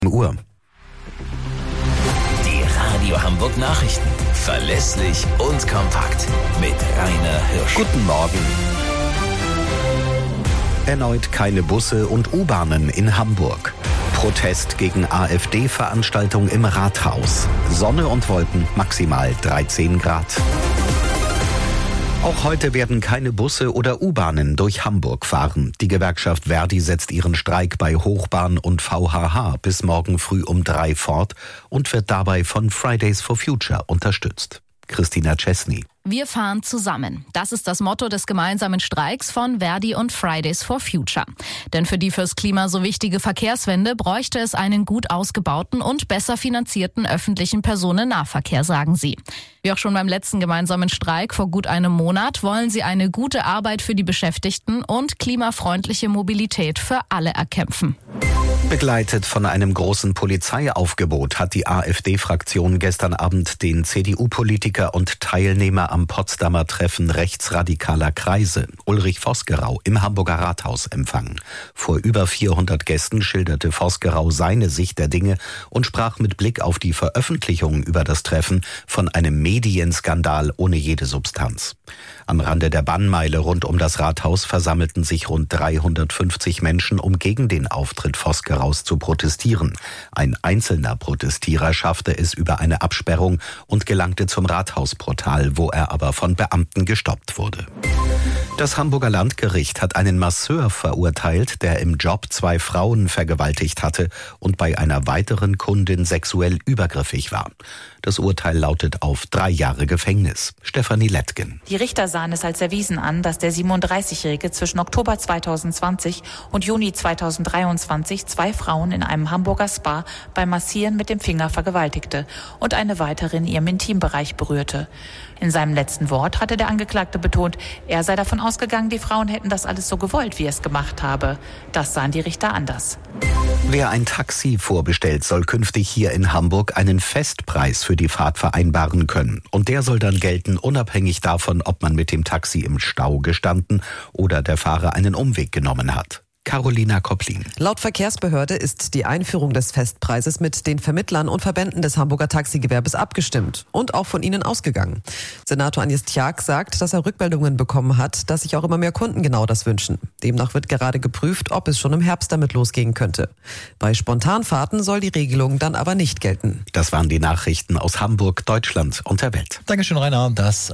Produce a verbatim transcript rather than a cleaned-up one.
Uhr. Die Radio Hamburg Nachrichten. Verlässlich und kompakt. Mit Rainer Hirsch. Guten Morgen. Erneut keine Busse und U-Bahnen in Hamburg. Protest gegen AfD-Veranstaltung im Rathaus. Sonne und Wolken, maximal dreizehn Grad. Auch heute werden keine Busse oder U-Bahnen durch Hamburg fahren. Die Gewerkschaft Verdi setzt ihren Streik bei Hochbahn und V H H bis morgen früh um drei fort und wird dabei von Fridays for Future unterstützt. Christina Chesney. Wir fahren zusammen. Das ist das Motto des gemeinsamen Streiks von Verdi und Fridays for Future. Denn für die fürs Klima so wichtige Verkehrswende bräuchte es einen gut ausgebauten und besser finanzierten öffentlichen Personennahverkehr, sagen sie. Wie auch schon beim letzten gemeinsamen Streik vor gut einem Monat wollen sie eine gute Arbeit für die Beschäftigten und klimafreundliche Mobilität für alle erkämpfen. Begleitet von einem großen Polizeiaufgebot hat die AfD-Fraktion gestern Abend den C D U-Politiker und Teilnehmer am Potsdamer Treffen rechtsradikaler Kreise, Ulrich Vosgerau, im Hamburger Rathaus empfangen. Vor über vierhundert Gästen schilderte Vosgerau seine Sicht der Dinge und sprach mit Blick auf die Veröffentlichung über das Treffen von einem Medienskandal ohne jede Substanz. Am Rande der Bannmeile rund um das Rathaus versammelten sich rund dreihundertfünfzig Menschen, um gegen den Auftritt Vosgeraus zu protestieren. Ein einzelner Protestierer schaffte es über eine Absperrung und gelangte zum Rathausportal, wo er aber von Beamten gestoppt wurde. Das Hamburger Landgericht hat einen Masseur verurteilt, der im Job zwei Frauen vergewaltigt hatte und bei einer weiteren Kundin sexuell übergriffig war. Das Urteil lautet auf drei Jahre Gefängnis. Stefanie Lettgen. Die Richter sahen es als erwiesen an, dass der siebenunddreißigjährige zwischen Oktober zweitausendzwanzig und Juni zweitausenddreiundzwanzig zwei Frauen in einem Hamburger Spa beim Massieren mit dem Finger vergewaltigte und eine weitere in ihrem Intimbereich berührte. In seinem letzten Wort hatte der Angeklagte betont, er sei davon ausgegangen, die Frauen hätten das alles so gewollt, wie er es gemacht habe. Das sahen die Richter anders. Wer ein Taxi vorbestellt, soll künftig hier in Hamburg einen Festpreis für die Fahrt vereinbaren können. Und der soll dann gelten, unabhängig davon, ob man mit dem Taxi im Stau gestanden oder der Fahrer einen Umweg genommen hat. Carolina Kopplin. Laut Verkehrsbehörde ist die Einführung des Festpreises mit den Vermittlern und Verbänden des Hamburger Taxigewerbes abgestimmt und auch von ihnen ausgegangen. Senator Agnes Tjag sagt, dass er Rückmeldungen bekommen hat, dass sich auch immer mehr Kunden genau das wünschen. Demnach wird gerade geprüft, ob es schon im Herbst damit losgehen könnte. Bei Spontanfahrten soll die Regelung dann aber nicht gelten. Das waren die Nachrichten aus Hamburg, Deutschland und der Welt. Dankeschön, Rainer. Das